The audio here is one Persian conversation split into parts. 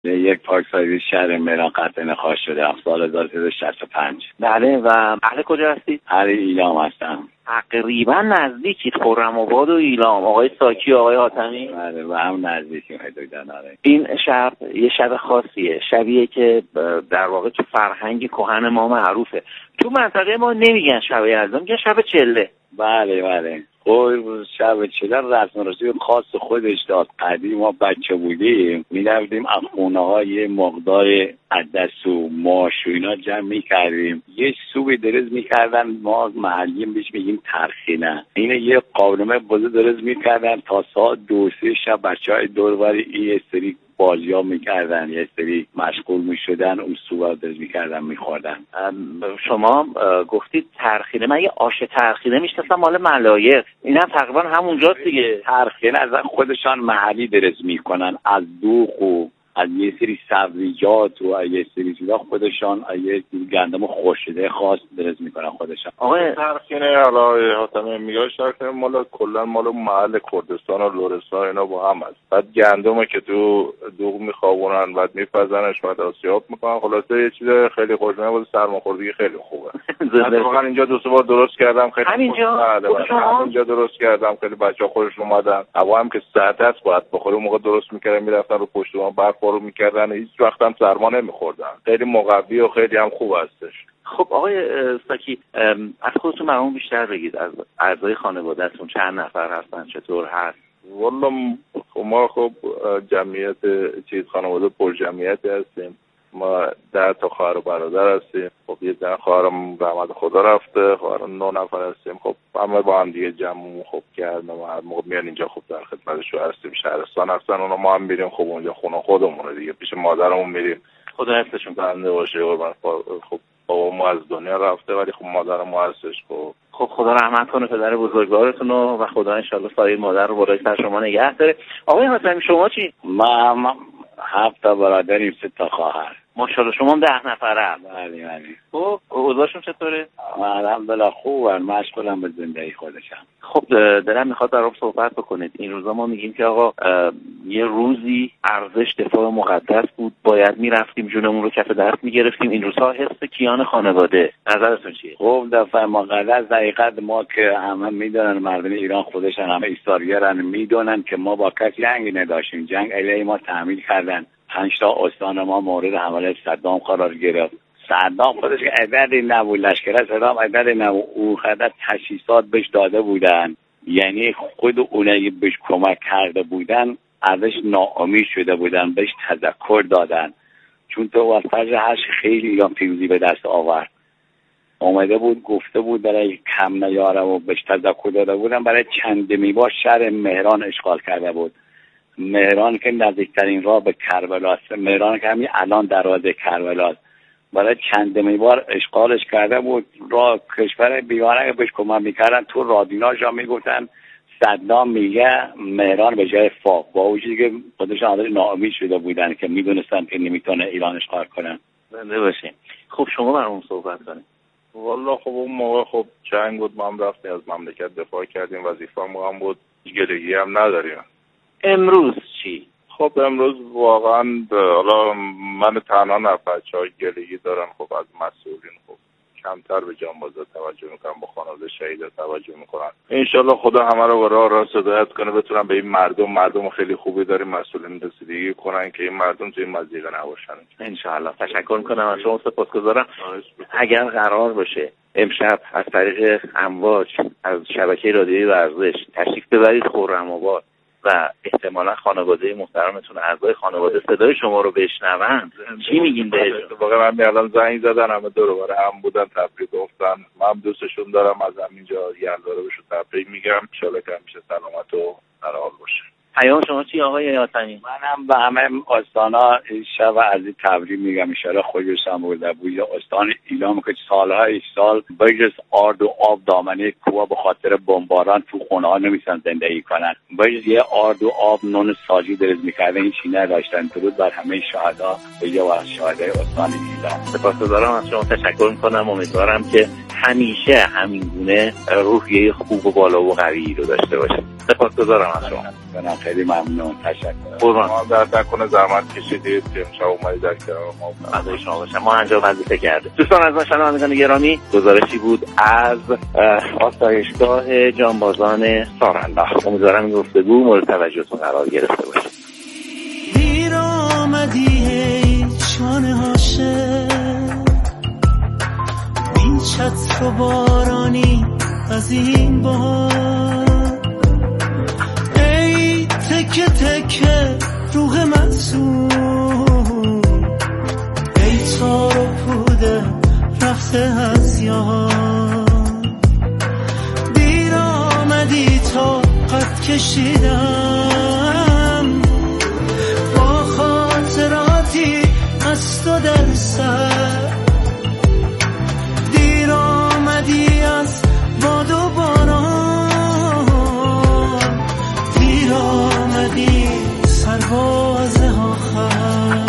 یک پارکسازی شهر مهران قطع نخواست شده سال 1365. بله. و اهل کجا هستید؟ اهل ایلام هستم. تقریبا نزدیکید، خرم‌آباد و ایلام. آقای ساکی و آقای حاتمی؟ بله و هم نزدیکیم. این شب یه شب خاصیه، شبیه که در واقع تو فرهنگ کهن ما معروفه. تو منطقه ما نمیگن شب یلدا، میگن شب چله. بله خب شب چله رسم و رسوم خاص خودش داد. قدیم ما بچه بودیم می‌رفتیم از خونه‌ها یه مقدار عدس و ماش و اینا جمع می‌کردیم، یه سوپ درست می‌کردن، ما محلییم بهش میگیم ترخینه. اینه یه قابلمه بزرگ درست می‌کردن تا ساعت 2-3 شب بچه‌های دور و بر این سری بازی‌ها می‌کردن، یه سری مشغول می‌شدن، اون سوپ درست می‌کردن می‌خوردن. شما گفتید ترخینه، من یه آش ترخینه میشناسم مال ملایق، اینم تقریبا همونجاست دیگه. ترخینه از خودشان محلی درست می‌کنن، از دوغ و از یه سری سبزیجات و یه سری چیزا خودشان یه گندم خشکیده خاص درست میکنن خودشان. آقا ترخینه حالا حاتمی میگه ترخینه مال کلا مال محل کردستان و لرستان اینا با هم است. بعد گندمه که تو دوغ میخوابونن بعد میپزنش بعد آسیاب میکنن. خلاصه یه چیز خیلی خوشمزه بود، سرماخوردگی خیلی خوبه. واقعا اینجا 2-3 بار درست کردم، خیلی همینجا درست کردم، خیلی بچه‌ها خودشون اومدن. هوا هم که سرد است باید بخوره، موقع درست میکردن میرفتن رو پشت ما برفارو میکردن، هیچ وقت هم سرما نمیخوردن. خیلی مقوی و خیلی هم خوب هستش. خب آقای ساکی، از خودتون برامون بیشتر بگید، از اعضای خانواده‌تون چند نفر هستن، چطور هست؟ والا ما خب جمعیت خانواده پر جمعیتی هستیم. ما 10 تا خواهر و برادر هستیم. خب یه زن خواهرم رحمت خدا رفته، خواهرم 9 نفر هستیم. خب همه با هم دیگه جمعمون خب کردیم و هر موقع میان اینجا خب در خدمتشون هستیم. شهرستان هستن اونا، ما هم میریم خب اونجا خونه خودمونه دیگه، پیش مادرمون میریم. خدا حفظشون بنده باشه. خب بابامو از دنیا رفته ولی خب مادرم هستش. خب خدا رحمت کنه پدر بزرگوارتون و خدا ان شاءالله سایر مادر رو بالای سر شما نگه داره. آقای حاتمی شما چی؟ ما 7 تا برادریم، 3 تا خواهر. ماشاءالله شما هم 10 نفره. بله. خب اوضاعشون چطوره؟ الحمدلله خوبن، مشغولن به زندگی خودشن. خب دلم میخواد برام صحبت بکنید. این روزا ما میگیم که آقا یه روزی ارزش دفاع مقدس بود، باید میرفتیم جونمون رو کف دست میگرفتیم. این روزها حس کیان خانواده، نظرتون چیه؟ خب دفاع مقدس دقیقاً ما که همه میدونن، مردم ایران خودشان همه ایثارگرن، میدونن که ما با کسی جنگی نداشتیم. جنگ علیه ما تحمیل کردن. 5 تا استان ما مورد حمله صدام قرار گرفت. صدام خودش عددی نبود، لشکر صدام عددی نبود، او خدت تشخیصات بهش داده بودن، یعنی خود اونایی بهش کمک کرده بودن ازش ناامید شده بودن، بهش تذکر دادن، چون تو واسه هر خیلی ایران پیروزی به دست آورد. اومده بود گفته بود برای کم نیاره و بهش تذکر داده بودن. برای چندمی بار شهر مهران اشغال کرده بود. مهران که نزدیکترین راه به کربلا است، مهران که همین الان دروازه کربلا است، برای چندمی بار اشغالش کرده بود. راه کشور بیگانه بهش کمک میکردن، تو رادیناشا میگفتن صدام میگه مهران به جای فاق، با وجودی که خودشان حاضر ناامید شده بودن که میدونستن که نمیتونه ایران اشغال کنن. بنده باشین. خب شما برام صحبت کنید. والا خب اون موقع خب جنگ بود، ما هم رفتیم از مملکت دفاع کردیم، وظیفه‌مون هم بود، گلگی هم نداریم. امروز چی؟ خب امروز واقعا حالا من تنها نه، بچه‌ها گلگی دارن خب از مسئولین، خب کمتر به جانبازا توجه میکنن، با خانواده شهیدا توجه میکنن. انشالله خدا همه رو به راه راست هدایت کنه، بتونن به این مردم خیلی خوبی داریم مسئولین رسیدگی کنن که این مردم توی مضیقه نباشن. انشالله. تشکر میکنم از شما، سپاسگزارم. اگر قرار باشه امشب از طریق امواج از شبکه رادیویی ورزش تشریف ببرید خرم‌آباد و احتمالا خانواده محترمتون، اعضای خانواده صدای شما رو بشنون، چی میگین بهشون؟ واقعا من الان زنگ زدن، همه دور و بر هم بودن، تبریک گفتن. من دوستشون دارم، از همینجا یلدا رو بهشون تبریک میگم. ان شاءالله که همیشه سلامت و در حال باشه. پیام شما چی آقای حاتمی؟ منم به همه استانا شب از این تبریک میگم. ان شاءالله خودشون بوده بود استان ایلام که سالهای سال بجز آرد و آب دامنه کوه به خاطر بمباران تو خونه ها نمیسن زندگی کنن، بجز یه آرد و آب نون ساجی درست میکردن، هیچی نداشتن. درود بر همه شهدا و شهدای استان ایلام. سپاسگزارم از شما، تشکر میکنم. امیدوارم که همیشه همین گونه روحیه خوب و بالا و قوی رو داشته باشید. سپاسگزارم از شما. من خیلی ممنون، تشکر. قربان. ما در نکنه زحمت کشیدید که امشب اومدید در کنار ما. فدای شما باشم. ما انجام وظیفه کردیم. دوستان از شنوندگان گرامی، گزارشی بود از آسایشگاه جانبازان سارالله. امیدوارم این گفتگو مورد توجهتون قرار گرفته باشه. دیر آمدی ای شانه عاشق، بی چتر و بارانی از این بار، ای تکه تکه روح منصور، ای تار و پوده رفته از یار، دیر آمدی تا قد کشیدم با خاطراتی از تو در سر، دیر آمدی از باد و باران، دیر آمدی سرباز آخر.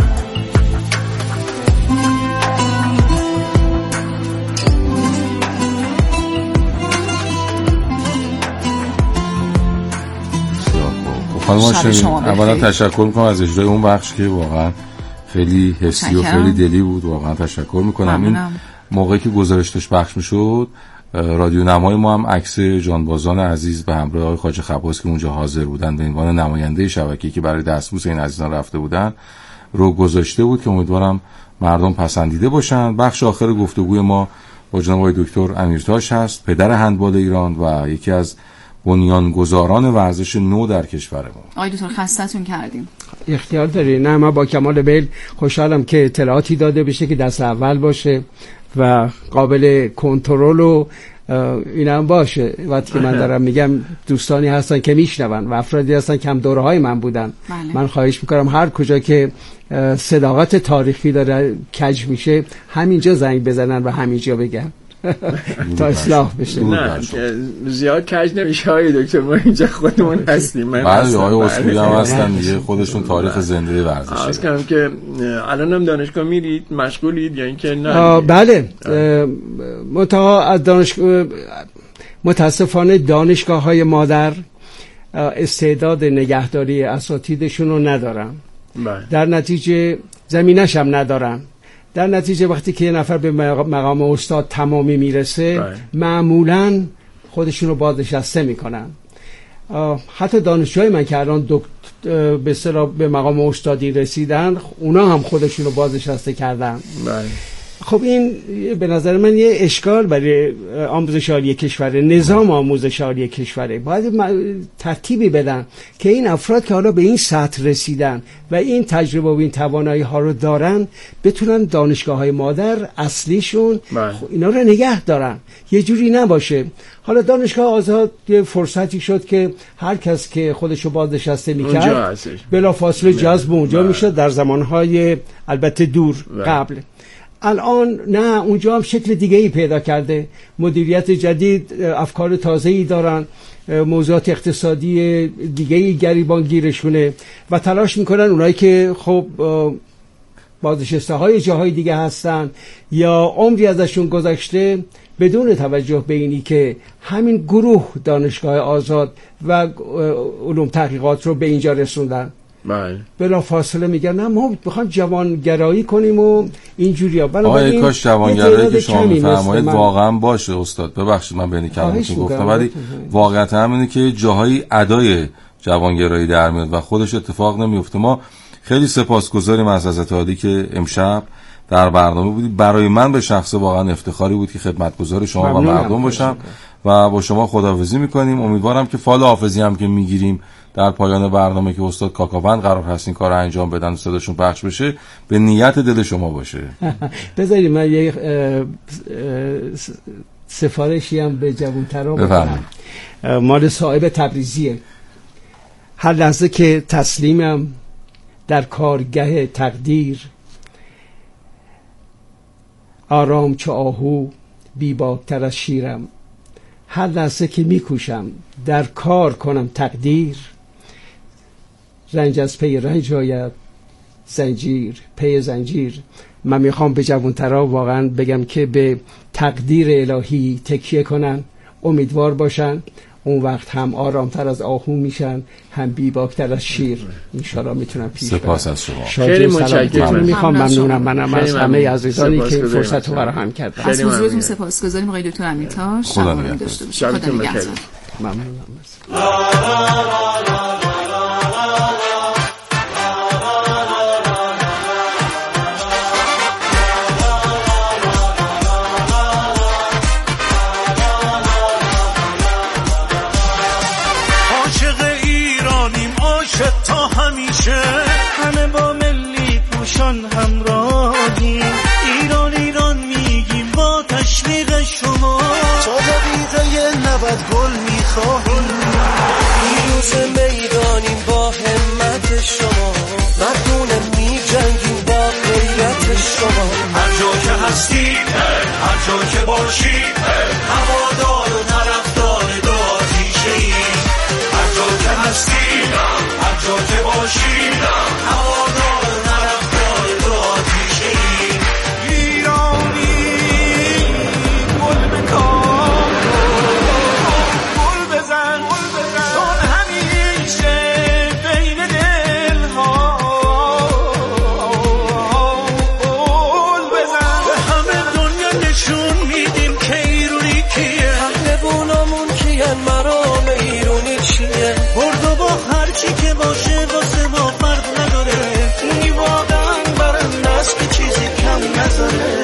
خانم هاشمی، اولا تشکر میکنم از اجرای اون بخش که واقعا خیلی حسی و خیلی دلی بود. واقعا تشکر میکنم. این موقعی که گزارش داشت پخش میشد، رادیو نمای ما هم عکس جانبازان عزیز به همراه آقای خواجه خباس که اونجا حاضر بودن به عنوان نماینده شبکه‌ای که برای دستبوس این عزیزان رفته بودن رو گذاشته بود که امیدوارم مردم پسندیده باشن. بخش آخر گفتگوی ما با جناب آقای دکتر امیرتاش هست، پدر هندبال ایران و یکی از بنیانگذاران ورزش نو در کشورمون. آقای دکتر خستتون کردیم. اختیار داری. نه، من با کمال میل خوشحالم که اطلاعاتی داده بشه که دست اول باشه و قابل کنترل و اینا باشه. وقتی که من دارم میگم دوستانی هستن که میشنون و افرادی هستن که هم دوره‌های من بودن. بله. من خواهش میکنم هر کجا که صداقت تاریخی داره کج میشه همینجا زنگ بزنن و همینجا بگن تا اصلاح بشه. نه زیاد کج نمیشه های دکتر، ما اینجا خودمون هستیم. من بله آقای اسکوئی هم هستن دیگه، خودشون تاریخ زنده ورزشه. عرض کنم که الان هم دانشگاه میرید، مشغولید یا اینکه نه؟ بله، متاسفانه دانشگاه‌های مادر استعداد نگهداری اساتیدشون رو ندارن. در نتیجه زمینش هم ندارن. در نتیجه وقتی که یه نفر به مقام استاد تمامی میرسه معمولاً خودشون رو بازنشسته میکنن. حتی دانشجوهای من که الان به اصطلاح به مقام استادی رسیدن اونا هم خودشون رو بازنشسته کردن. خب این به نظر من یه اشکال برای آموزش عالی کشور، نظام آموزش عالی کشوره. باید ترتیبی بدن که این افراد که حالا به این سطح رسیدن و این تجربه و این توانایی ها رو دارن بتونن دانشگاه های مادر اصلیشون اینا رو نگه دارن. یه جوری نباشه حالا دانشگاه آزاد یه فرصتی شد که هر کس که خودشو بازنشسته میکرد بلافاصله جذب اونجا میشد در زمانهای البته دور قبل. الان نه، اونجا هم شکل دیگه ای پیدا کرده، مدیریت جدید، افکار تازه‌ای دارن، موضوعات اقتصادی دیگه ای گریبان گیرشونه و تلاش میکنن اونایی که خب بازنشسته های جاهای دیگه هستن یا عمری ازشون گذشته بدون توجه به اینی که همین گروه دانشگاه آزاد و علوم تحقیقات رو به اینجا رسوندن. بلا فاصله میگن نه ما بخوایم جوانگرایی کنیم و اینجوریا. آقای کاش جوانگرایی که شما میفرمایید واقعا باشه استاد، ببخشید من بین کلماتون گفتم، ولی واقعیت همینه که جاهای ادای جوانگرایی در میاد و خودش اتفاق نمیفته. ما خیلی سپاسگزاریم از حضرت عالی که امشب در برنامه بودید. برای من به شخصه واقعا افتخاری بود که خدمتگزار شما و مردم باشم و با شما خداحافظی میکنیم. امیدوارم که فال حافظی هم که میگیریم در پایان برنامه که استاد کاکاوند قرار هست این کار انجام بدن و صداشون پخش بشه به نیت دل شما باشه. بذارید من یه سفارشی هم به جوان‌ترا بکنم. مال صاحب تبریزیه. هر لحظه که تسلیمم در کارگه تقدیر، آرام چو آهو بی‌باک‌تر از شیرم. هر لحظه که میکوشم در کار کنم تقدیر، رنج از پی رنج آید، زنجیر پی زنجیر. من میخوام به جوانترها واقعا بگم که به تقدیر الهی تکیه کنن، امیدوار باشن، اون وقت هم آرامتر از آهو میشن، هم بیباکتر از شیر. انشالله میتونم پیش برم. سپاس از شما. خیلی متشکرم. میخوام ممنونم منم از همه عزیزانی که فرصت رو فراهم کردن. از حضورتون سپاسگزاریم آقای دکتر امیرتاش. خدا نگهدار. شبتون بخیر. ممنونم. تا همیشه همه با ملی پوشان همراهیم، ایران ایران میگیم با تشویق شما، تا دقیقه 90 گل میخواهیم، پیروز میدانیم با همت شما، مردونه میجنگیم با غیرت شما، هر جا که هستیم هر جا که باشیم هوادار و طرفدار دو آتیشه‌ایم، هر جا که هستیم هر جا که باشیم هوادار و طرفدار دو آتیشه‌ایم، ایرانی گل بکن گل بزن چون همیشه بین دلها گل بزن، به همه دنیا نشون میدیم که ایرانی کیه، پهلوانامون کیه، مرام ایرانی چیه، برد و با هرچی که باشه واسه ما فرق نداره، این واقعا برنده است که چیزی کم نذاره،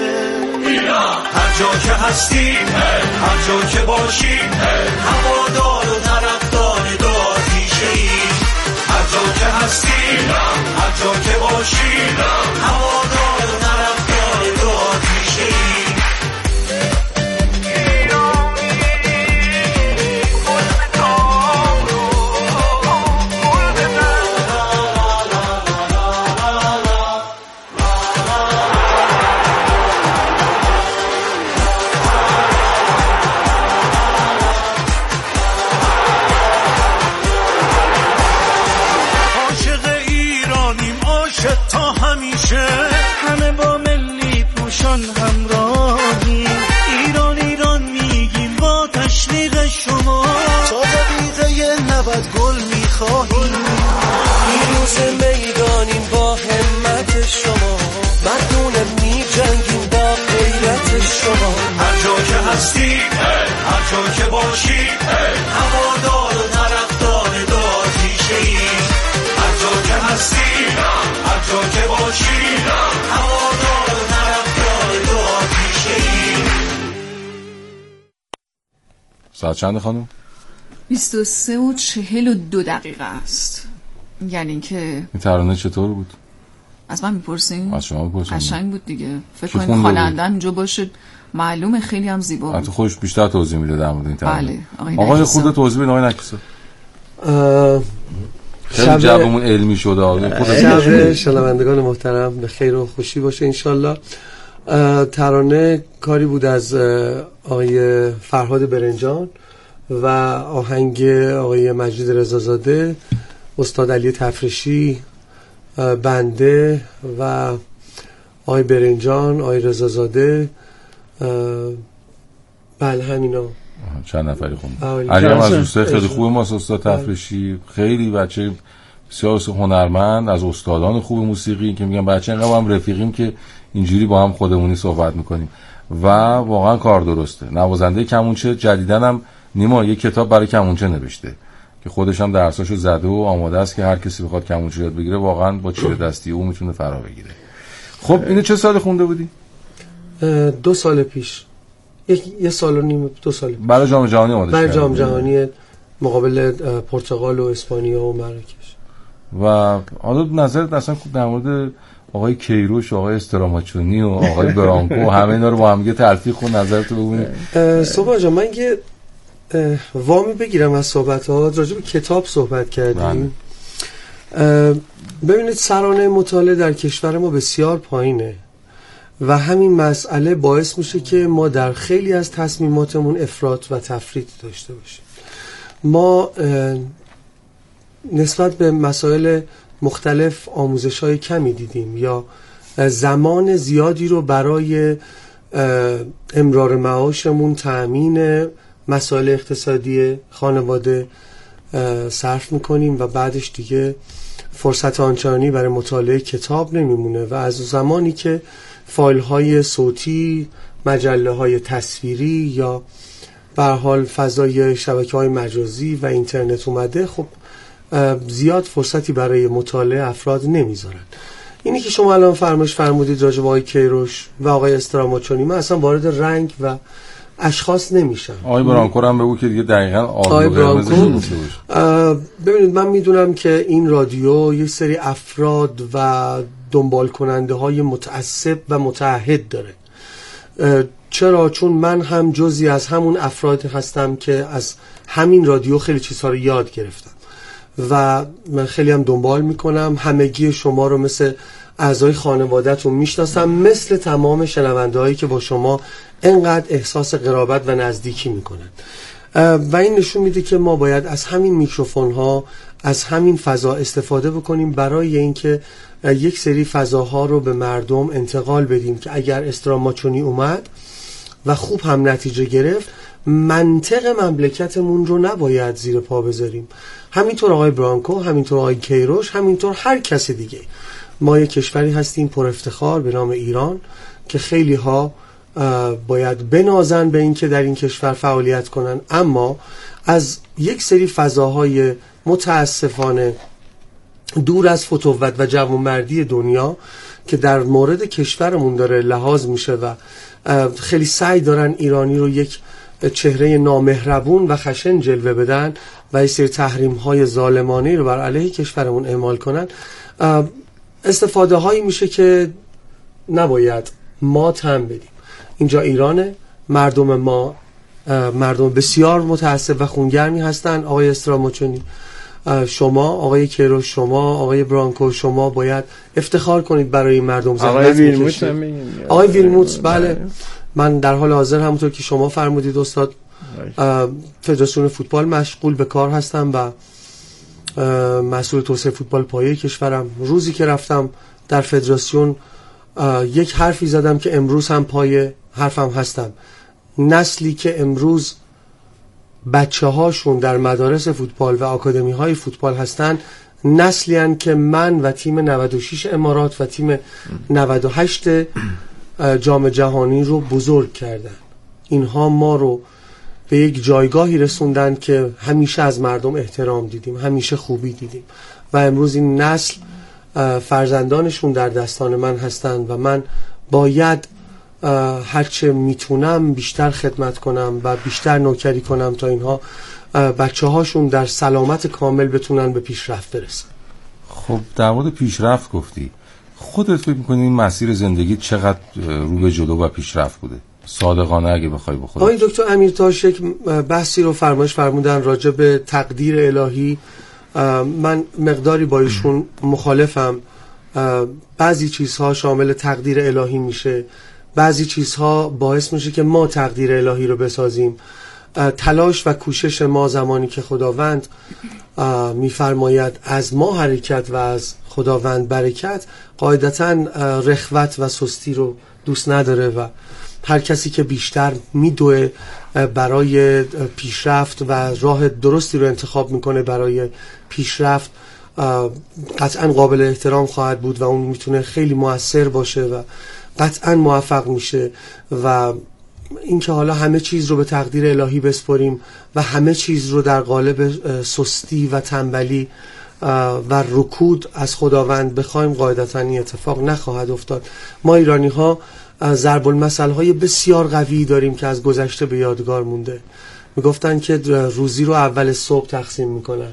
هر جا که هستیم هر جا که باشیم هوادار و طرفدار دو آتیشه‌ایم، هر جا که هستیم هر جا که باشیم هوادار و طرفدار دو آتیشه‌ایم. تا همیشه همه با ملی پوشان همراهیم، ایران ایران میگیم با تشویق شما، تا دقیقه 90 گل میخواهیم، پیروز میدانیم با همت شما، مردونه میجنگیم با غیرت شما، هر جا که هستیم هر جا که باشیم هوادار و طرفدار دو آتیشه‌ایم، هر جا که هستیم هر جا که باشیم هوادار و طرفدار دو آتیشه‌ایم. ساعت چنده خانم؟ 23:42 است. یعنی اینکه این ترانه چطور بود؟ از من میپرسین؟ از شما میپرسین. قشنگ بود دیگه. فکر کنید خواننده اینجا باشه معلومه خیلی هم زیبا بود. حتی خودش بیشتر توضیح میده در مورد این ترانه. بله. آقای خود توضیح بدین آقای نکیسا. خیلی جوابمون علمی شده. شب شنوندگان محترم به خیر و خوشی باشه انشالله. ترانه کاری بود از آقای فرهاد برنجان و آهنگ آقای مجید رضازاده، استاد علی تفرشی، بنده و آقای برنجان، آقای رضازاده، بله همینا. چند نفری خوندن. علی هم از دوستای خیلی خوب ماست، استاد تفرشی خیلی بچه بسیار هنرمند، از استادان خوب موسیقی که میگن بچه اینقدر هم رفیقیم که اینجوری با هم خودمونی صحبت میکنیم و واقعا کار درسته. نوازنده کمونچه جدیدن هم نیما یک کتاب برای کمونچه نوشته که خودش هم درساشو زده و آماده است که هر کسی بخواد کمونچه یاد بگیره واقعا با چیره دستی او میتونه فرا بگیره. خب اینو چه سال خونده بودی؟ 2 سال پیش. یه سال و نیم 2 سال. برای جام جهانی آماده شد. برای جام جهانی مقابل پرتغال و اسپانیا و مراکش. و حالا نظرت اصلا در مورد آقای کیروش، آقای استراماچونی و آقای برانکو همه اینا رو با هم دیگه تلفیق کن، نظرتو بگو. صبح جان من یه وامی بگیرم از صحبتات، راجع به کتاب صحبت کردیم. ببینید سرانه مطالعه در کشور ما بسیار پایینه و همین مسئله باعث میشه که ما در خیلی از تصمیماتمون افراط و تفریط داشته باشیم. ما نسبت به مسائل مختلف آموزش‌های کمی دیدیم یا زمان زیادی رو برای امرار معاشمون، تأمین مسائل اقتصادی خانواده صرف میکنیم و بعدش دیگه فرصت آنچنانی برای مطالعه کتاب نمیمونه و از زمانی که فایل های صوتی، مجله های تصویری یا به هر حال فضای شبکه‌های مجازی و اینترنت اومده، خب زیاد فرصتی برای مطالعه افراد نمیذارن. اینی که شما الان فرمودید راجع به آقای کیروش و آقای استراماچونی، من اصلا وارد رنگ و اشخاص نمیشم. آقای برانکو هم بگو که دیگه دقیقاً آقای برانکو ببینید، من میدونم که این رادیو یک سری افراد و دنبال کننده های متعصب و متعهد داره. چرا؟ چون من هم جزئی از همون افراد هستم که از همین رادیو خیلی چیزها رو یاد گرفتم و من خیلی هم دنبال میکنم. همگی شما رو مثل اعضای خانواده‌تون میشناسم، مثل تمام شنونده هایی که با شما انقدر احساس قرابت و نزدیکی میکنن و این نشون میده که ما باید از همین میکروفون ها، از همین فضا استفاده بکنیم برای اینکه یک سری فضاها رو به مردم انتقال بدیم که اگر استراماچونی اومد و خوب هم نتیجه گرفت، منطق مملکتمون رو نباید زیر پا بذاریم. همینطور آقای برانکو، همینطور آقای کیروش، همینطور هر کس دیگه. ما یک کشوری هستیم پر افتخار به نام ایران که خیلی ها باید بنازن به این که در این کشور فعالیت کنن، اما از یک سری فضاهای متاسفانه دور از فتوت و جوانمردی دنیا که در مورد کشورمون داره لحاظ میشه و خیلی سعی دارن ایرانی رو یک چهره نامهربون و خشن جلوه بدن و یک سری تحریم‌های ظالمانه رو بر علیه کشورمون اعمال کنن، استفاده هایی میشه که نباید ما تن بدیم. اینجا ایرانه، مردم ما مردم بسیار متعصب و خونگرمی هستن. آقای استراماچونی، شما، آقای کیروش، شما، آقای برانکو، شما باید افتخار کنید برای این مردم. آقای ویلموت هم آقای ویلموت، بله، من در حال حاضر همونطور که شما فرمودید استاد، فدراسیون فوتبال مشغول به کار هستم و مسئول توسعه فوتبال پایه کشورم. روزی که رفتم در فدراسیون یک حرفی زدم که امروز هم پای حرفم هستم. نسلی که امروز بچه هاشون در مدارس فوتبال و آکادمی های فوتبال هستن، نسلی هستند که من و تیم 96 امارات و تیم 98 جام جهانی رو بزرگ کردن. اینها ما رو به یک جایگاهی رسوندن که همیشه از مردم احترام دیدیم، همیشه خوبی دیدیم و امروز این نسل فرزندانشون در دستان من هستند و من باید هرچه میتونم بیشتر خدمت کنم و بیشتر نوکری کنم تا اینها بچه هاشون در سلامت کامل بتونن به پیشرفت برسن. خب در مورد پیشرفت گفتی، خودت فکر می‌کنی این مسیر زندگی چقدر رو به جلو و پیشرفت بوده؟ صادقانه اگه بخوای بخوای. آقای دکتر امیرتاش یک بحثی رو فرمودن راجع به تقدیر الهی. من مقداری با ایشون مخالفم. بعضی چیزها شامل تقدیر الهی میشه، بعضی چیزها باعث میشه که ما تقدیر الهی رو بسازیم. تلاش و کوشش ما زمانی که خداوند میفرماید از ما حرکت و از خداوند برکت، قاعدتاً رخوت و سستی رو دوست نداره و هر کسی که بیشتر میدوه برای پیشرفت و راه درستی رو انتخاب میکنه برای پیشرفت، قطعاً قابل احترام خواهد بود و اون میتونه خیلی مؤثر باشه و قطعاً موفق میشه. و اینکه حالا همه چیز رو به تقدیر الهی بسپاریم و همه چیز رو در قالب سستی و تنبلی و رکود از خداوند بخوایم، قاعدتاً این اتفاق نخواهد افتاد. ما ایرانی ها ضرب المثل های بسیار قوی داریم که از گذشته به یادگار مونده. میگفتن که روزی رو اول صبح تقسیم میکنن.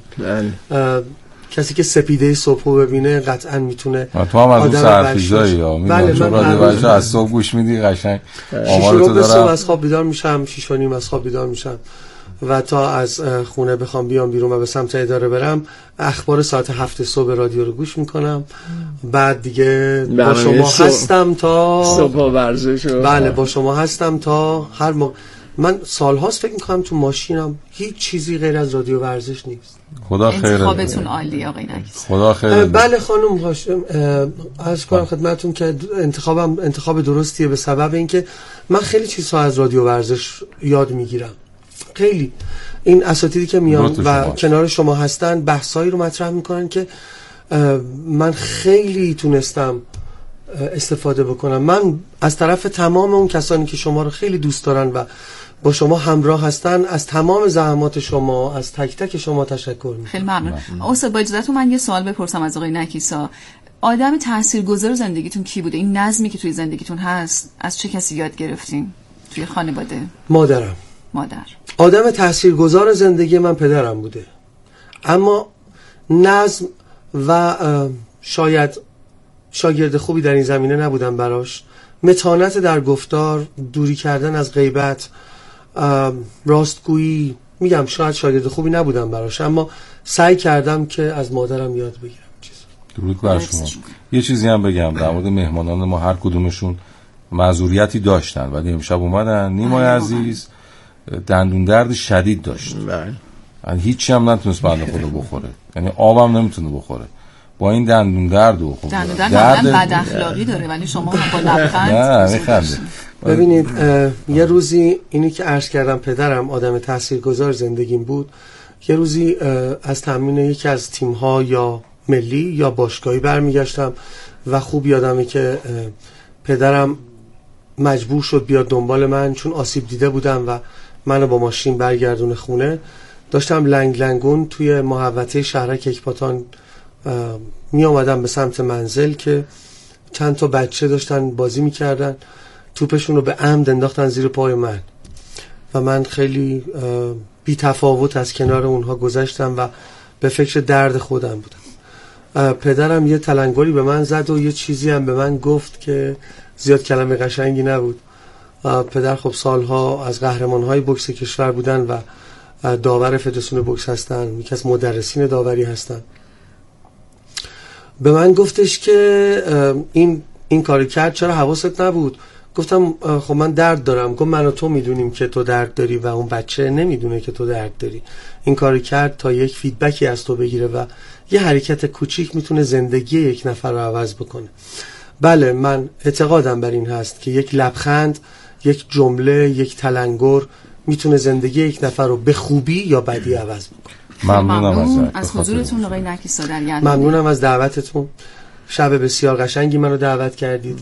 کسی که سپیده صبح رو ببینه قطعا میتونه. تو هم از اون سرخیزایی ها میدونم از صبح گوش میدی قشنگ آمارتو دارم. 6 از خواب بیدار میشم، 6 و نیم از خواب بیدار میشم و تا از خونه بخوام بیام بیرون و به سمت اداره برم، اخبار ساعت 7 صبح رادیو رو گوش میکنم. بعد دیگه با شما هستم تا صبح ورزش. بله با شما هستم تا هر من سالهاست فکر میکنم تو ماشینم هیچ چیزی غیر از رادیو ورزش نیست. خدا خیر. انتخابتون عالیه آقای نکیس. خدا خیر. بله خانم هاشم، عرض کنم خدمتتون که انتخابم انتخاب درستیه به سبب اینکه من خیلی چیزها از رادیو ورزش یاد میگیرم. خیلی این اساتیدی که میان و کنار شما هستن بحثایی رو مطرح میکنن که من خیلی تونستم استفاده بکنم. من از طرف تمام اون کسانی که شما رو خیلی دوست دارن و با شما همراه هستن از تمام زحمات شما، از تک تک شما تشکر میکنم. خیلی ممنون. استاد با اجازهتون من یه سوال بپرسم از آقای نکیسا. آدم تاثیرگذار زندگیتون کی بوده؟ این نظمی که توی زندگیتون هست از چه کسی یاد گرفتین توی خانواده؟ مادرم. مادر. آدم تاثیرگذار زندگی من پدرم بوده، اما نظم و شاید شاگرد خوبی در این زمینه نبودم براش. متانت در گفتار، دوری کردن از غیبت، راستگویی، میگم شاید شاگرد خوبی نبودم براش، اما سعی کردم که از مادرم یاد بگیرم. درود بر شما. یه چیزی هم بگم در مورد مهمانان ما، هر کدومشون معذوریتی داشتن ولی امشب اومدن. نیمای عزیز دندون درد شدید داشت، یعنی هیچی هم نتونست بنده خدا بخوره، یعنی آبم نمیتونه بخوره با این دندون درد. و خب درد بد اخلاقی داره ولی شما با لبخند ببینید یه روزی اینی که عرض کردم پدرم آدم تاثیرگذار زندگیم بود، یه روزی از تمرین یکی از تیم‌ها یا ملی یا باشگاهی برمیگشتم و خوب یادمه که پدرم مجبور شد بیاد دنبال من چون آسیب دیده بودم و منو با ماشین برگردون خونه. داشتم لنگ لنگون توی محوطه شهرک اکباتان می آمدم به سمت منزل که چند تا بچه داشتن بازی میکردن، توپشون رو به عمد انداختن زیر پای من و من خیلی بی تفاوت از کنار اونها گذشتم و به فکر درد خودم بودم. پدرم یه تلنگری به من زد و یه چیزی هم به من گفت که زیاد کلمه قشنگی نبود. پدر خب سالها از قهرمانهای بوکس کشور بودن و داور فدراسیون بوکس هستن، یکی از مدرسین داوری هستن. به من گفتش که این کاری کرد چرا حواست نبود؟ گفتم خب من درد دارم. گفت من و تو میدونیم که تو درد داری و اون بچه نمیدونه که تو درد داری. این کاری کرد تا یک فیدبکی از تو بگیره و یه حرکت کوچیک میتونه زندگی یک نفر رو عوض بکنه. بله من اعتقادم بر این هست که یک لبخند، یک جمله، یک تلنگر میتونه زندگی یک نفر رو به خوبی یا بدی عوض بکنه. ممنونم از حضورتون آقای نکیسا در گندم. ممنونم از دعوتتون. شب بسیار قشنگی منو دعوت کردید.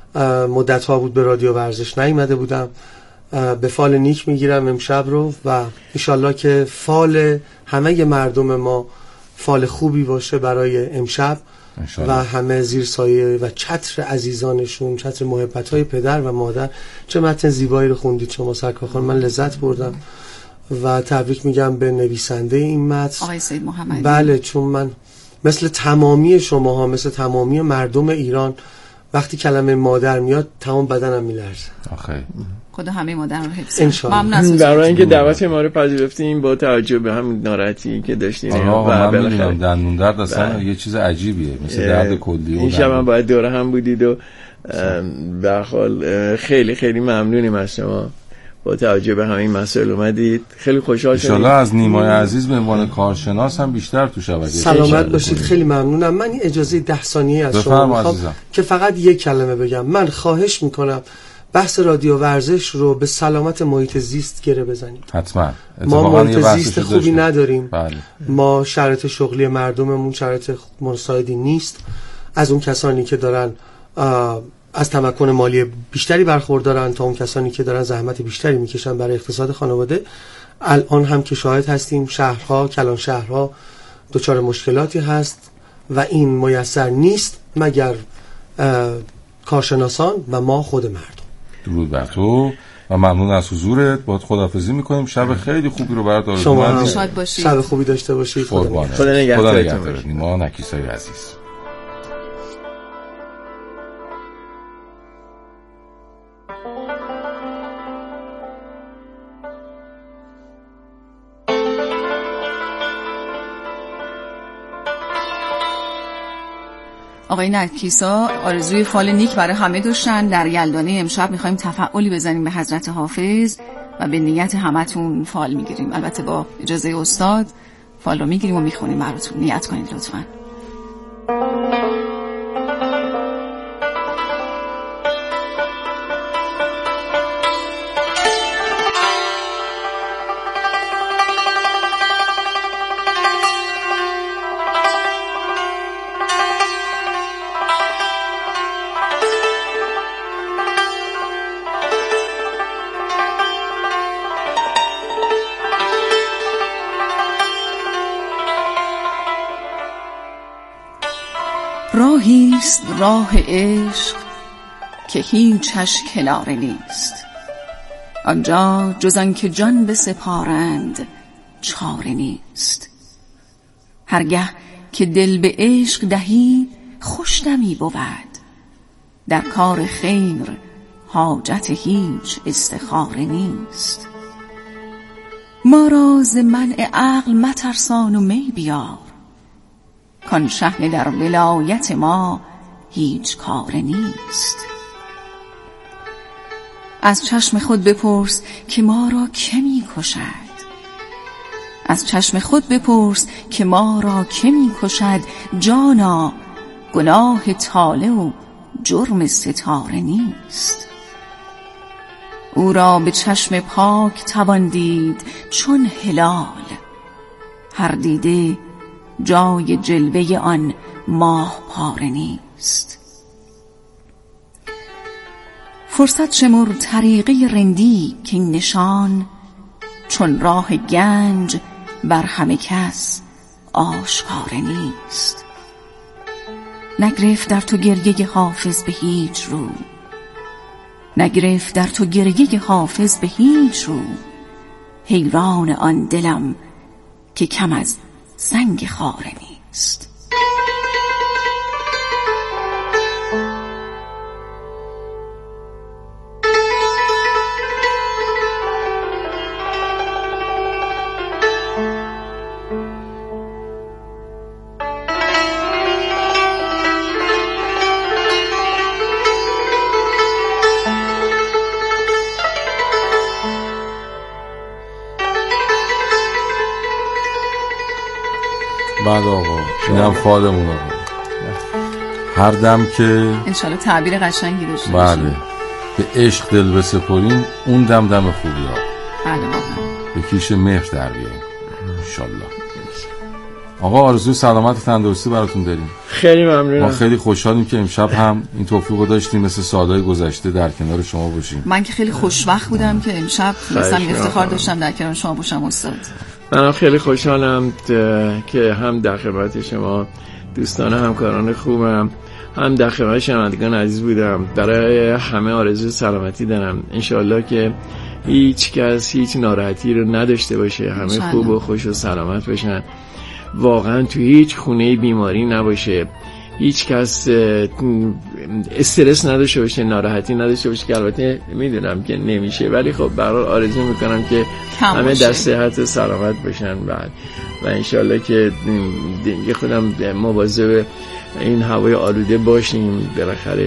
مدت ها بود به رادیو ورزش نیومده بودم. به فال نیک میگیرم امشب رو و انشالله که فال همه مردم ما فال خوبی باشه برای امشب و همه زیر سایه و چتر عزیزانشون، چتر محبت‌های پدر و مادر. چه متن زیبایی رو خوندید شما سرکار خانم، من لذت بردم و تبریک میگم به نویسنده این متن آقای سید محمدی. بله چون من مثل تمامی شماها، مثل تمامی مردم ایران وقتی کلمه مادر میاد تمام بدنم میلرزه. آخه خدا همه مادر رو حفظ کنه. ممنون از برای اینکه دعوت ما رو پذیرفتین با توجه به همین ناراحتی که داشتین. من میدونم دندون درد اصلا یه چیز عجیبیه، مثل درد کلی. این شب هم باید دوره هم بودید و به هر حال خیلی خیلی ممنونیم از شما با توجه به همین مسائل اومدید. خیلی خوشحال شدیم. ان شاءالله از نیمای عزیز به عنوان کارشناس هم بیشتر تو شبکه سلامت باشید. خیلی ممنونم. من اجازه 10 ثانیه از شما میخوام که فقط یک کلمه بگم. من خواهش میکنم بحث رادیو ورزش رو به سلامت محیط زیست گره بزنید. حتما. ما محیط زیست خوبی نداریم. بله. ما شرایط شغلی مردممون شرایط مساعدی نیست. از اون کسانی که دارن از تمکن مالی بیشتری برخوردارن تا اون کسانی که دارن زحمت بیشتری میکشن برای اقتصاد خانواده. الان هم که شاهد هستیم شهرها، کلان شهرها دچار مشکلاتی هست و این میسر نیست مگر کارشناسان و ما خود مردم. درود بر تو و ممنون از حضورت. باهات خداحافظی میکنیم. شب خیلی خوبی رو برات آرزو می‌کنم. شب خوبی داشته باشید. خدا نگهدارت. نیما نکیسای عزیز. آقای نکیسا آرزوی فال نیک برای همه داشتن. در یلدانه امشب میخوایم تفعالی بزنیم به حضرت حافظ و به نیت همتون فال میگیریم. البته با اجازه استاد فال رو میگیریم و میخونیم براتون. نیت کنید لطفاً. راهیست راه عشق که هیچش کناره نیست، آنجا جز آن که جان بسپارند چاره نیست. هرگه که دل به عشق دهی خوش دمی بود، در کار خیر حاجت هیچ استخاره نیست. ما را ز منع عقل مترسان و می بیار، کان شحنه در ولایت ما هیچ کار نیست. از چشم خود بپرس که ما را که می کشد، از چشم خود بپرس که ما را که می کشد. جانا گناه طالع و جرم ستاره نیست. او را به چشم پاک توان دید چون هلال، هر دیده جای جلوه آن ماه پاره نیست. فرصت شمر طریقه رندی که این نشان، چون راه گنج بر همه کس آشکار نیست. نگرفت در تو گریه حافظ به هیچ رو، نگرفت در تو گریه حافظ به هیچ رو. حیران آن دلم که کم از سنگ خاره نیست. بعد آقا اینم فالمون آقا، هر دم که انشالله تعبیر قشنگی داشته بله به عشق دل بسپرین، اون دم دم خوبی ها. بله واقعا به کیش مهر در بیاییم انشالله. آقا آرزوی سلامت و تندرستی براتون داریم. خیلی ممنونم. ما خیلی خوشحالیم که امشب هم این توفیق رو داشتیم مثل سالهای گذشته در کنار شما باشیم. من که خیلی خوشوقت بودم که امشب مثلا افتخار داشتم در کنار شما باشم استاد. من خیلی خوشحالم که هم در خدمت شما دوستان همکاران خوبم، هم در خدمت شنوندگان عزیز بودم. برای همه آرزوی سلامتی دارم، انشالله که هیچ کس هیچ ناراحتی رو نداشته باشه، همه خوب و خوش و سلامت باشن، واقعا تو هیچ خونه بیماری نباشه، هیچ کس استرس نداشته باشه، ناراحتی نداشته باشه، که البته میدونم که نمیشه، ولی خب برای آرزو میکنم که همه در صحت و سلامت باشن و انشالله که دیگه خودم مواظب این هوای آلوده باشیم. بالاخره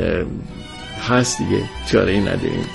هست دیگه، چاره ای نداریم.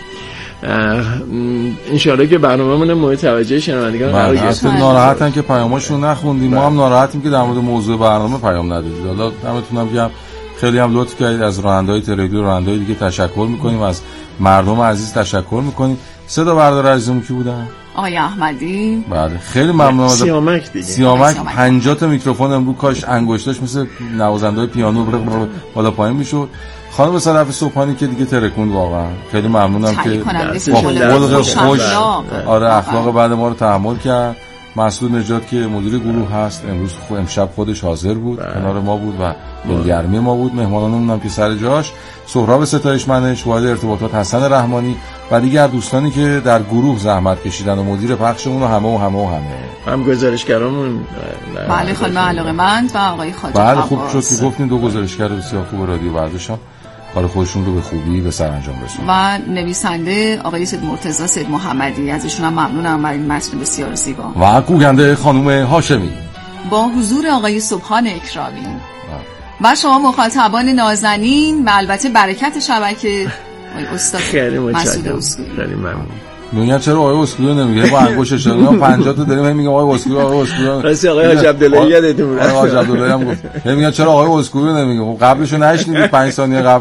انشالله که برنامه‌مون مورد توجه شنوندگان قرار گرفت. ناراحتن که پیاماشون نخوندیم، ما هم ناراحتیم که در مورد موضوع برنامه پیام ندادید. حالا دمتونم گرم، خیلی هم لطف کردید. از راننده‌های تریدو، راننده‌های دیگه تشکر می‌کنیم، از مردم عزیز تشکر می‌کنیم. صدا بردار عزیزمون کی بودن؟ آقای احمدی. بله خیلی ممنونم. سیامک دیگه، سیامک 50 تا میکروفون امروز کاش انگشتاش مثل نوازنده‌های پیانو بالا پایین میشد. خانم صدف صبحانی که دیگه ترکوند، واقعا خیلی ممنونم که خلق خوش اخلاق بعد ما رو تحمل کرد. مسعود نجات که مدیر گروه هست امروز امشب خودش حاضر بود، کنار ما بود و دلگرمی ما بود. مهمانانمون هم که سر جاش، سهراب ستایشمنش، واحد ارتباطات حسن رحمانی و دیگر دوستانی که در گروه زحمت کشیدن و مدیر پخشمون و همه هم گزارشگرامون. بله خانم علاقه‌مند و آقای خواجه. بله خوب شد که گفتین، دو گزارشگر بسیار خوب رادیو برداشتن کار خودشون رو به خوبی به سرانجام رسوندن. و نویسنده آقای سید مرتضی سید محمدی، از ایشون هم ممنونم برای این متن بسیار زیبا. و گوینده خانم هاشمی با حضور آقای سبحان اکرامی. و شما مخاطبان نازنین و البته برکت شبکه استاد خیلی متشکرم. خیلی ممنون. میگن چرا آقای اسکویو نمیگه؟ با انگشتش ما 50 تا داریم میگم آقای اسکویو آقای اسکویو. راستی آقای حاج عبداللهی یادتون آقای حاج عبداللهی هم گفت. میگن چرا آقای اسکویو نمیگه؟ خب قبلشو نشنیدید 5 ثانیه قبل